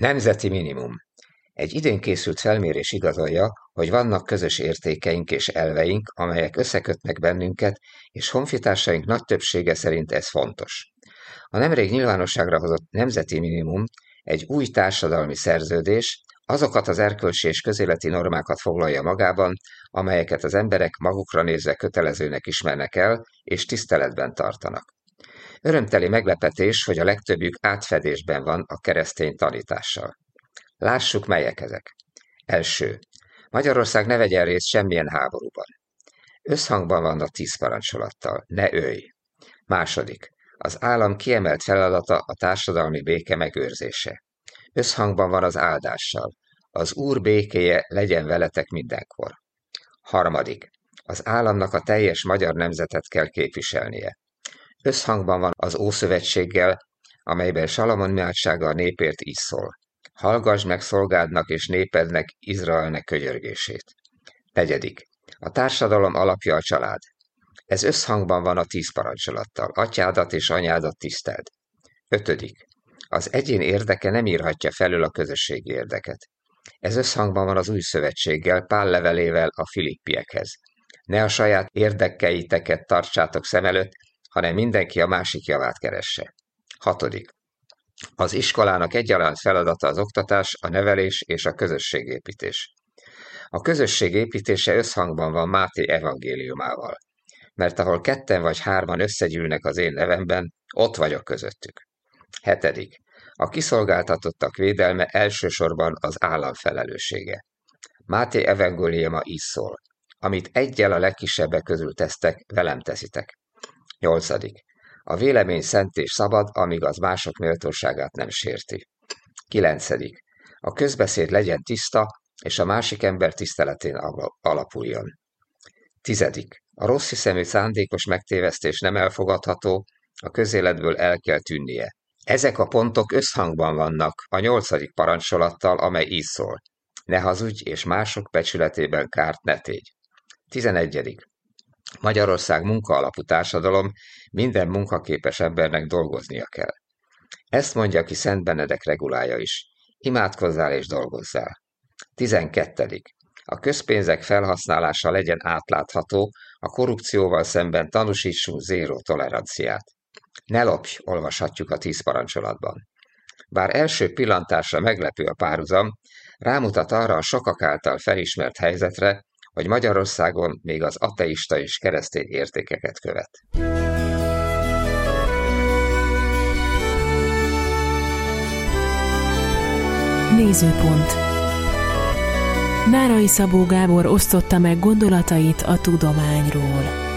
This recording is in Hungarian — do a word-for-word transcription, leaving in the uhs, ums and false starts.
Nemzeti minimum. Egy idén készült felmérés igazolja, hogy vannak közös értékeink és elveink, amelyek összekötnek bennünket, és honfitársaink nagy többsége szerint ez fontos. A nemrég nyilvánosságra hozott nemzeti minimum egy új társadalmi szerződés, azokat az erkölcsi és közéleti normákat foglalja magában, amelyeket az emberek magukra nézve kötelezőnek ismernek el, és tiszteletben tartanak. Örömteli meglepetés, hogy a legtöbbjük átfedésben van a keresztény tanítással. Lássuk, melyek ezek. Első. Magyarország ne vegyen részt semmilyen háborúban. Összhangban van a tíz parancsolattal. Ne ölj. Második. Az állam kiemelt feladata a társadalmi béke megőrzése. Összhangban van az áldással. Az Úr békéje legyen veletek mindenkor. Harmadik. Az államnak a teljes magyar nemzetet kell képviselnie. Összhangban van az Ószövetséggel, amelyben Salamon imádsága a népért így szól. Hallgass meg szolgádnak és népednek, Izraelnek könyörgését. Negyedik. A társadalom alapja a család. Ez összhangban van a tíz parancsolattal. Atyádat és anyádat tiszteld. Ötödik. Az egyén érdeke nem írhatja felül a közösségi érdeket. Ez összhangban van az új szövetséggel, Pál levelével a filippiekhez. Ne a saját érdekeiteket tartsátok szem előtt, hanem mindenki a másik javát keresse. Hatodik. Az iskolának egyaránt feladata az oktatás, a nevelés és a közösségépítés. A közösség építése összhangban van Máté evangéliumával, mert ahol ketten vagy hárman összegyűlnek az én nevemben, ott vagyok közöttük. Hetedik. A kiszolgáltatottak védelme elsősorban az állam felelőssége. Máté evangéliuma így szól: amit eggyel a legkisebbek közül tesztek, velem teszitek. Nyolcadik. A vélemény szent és szabad, amíg az mások méltóságát nem sérti. Kilencedik. A közbeszéd legyen tiszta, és a másik ember tiszteletén alapuljon. Tizedik. A rossz hiszemű szándékos megtévesztés nem elfogadható, a közéletből el kell tűnnie. Ezek a pontok összhangban vannak a nyolcadik parancsolattal, amely így szól: ne hazudj, és mások becsületében kárt ne tégy. Tizenegyedik. Magyarország munkaalapú társadalom, minden munkaképes embernek dolgoznia kell. Ezt mondja ki Szent Benedek regulája is. Imádkozzál és dolgozzál. Tizenkettedik. A közpénzek felhasználása legyen átlátható, a korrupcióval szemben tanúsítsunk zéró toleranciát. Ne lopj, olvashatjuk a tíz parancsolatban. Bár első pillantásra meglepő a párhuzam, rámutat arra a sokak által felismert helyzetre, hogy Magyarországon még az ateista és keresztény értékeket követ. Nézőpont. Nárai Szabó Gábor osztotta meg gondolatait a tudományról.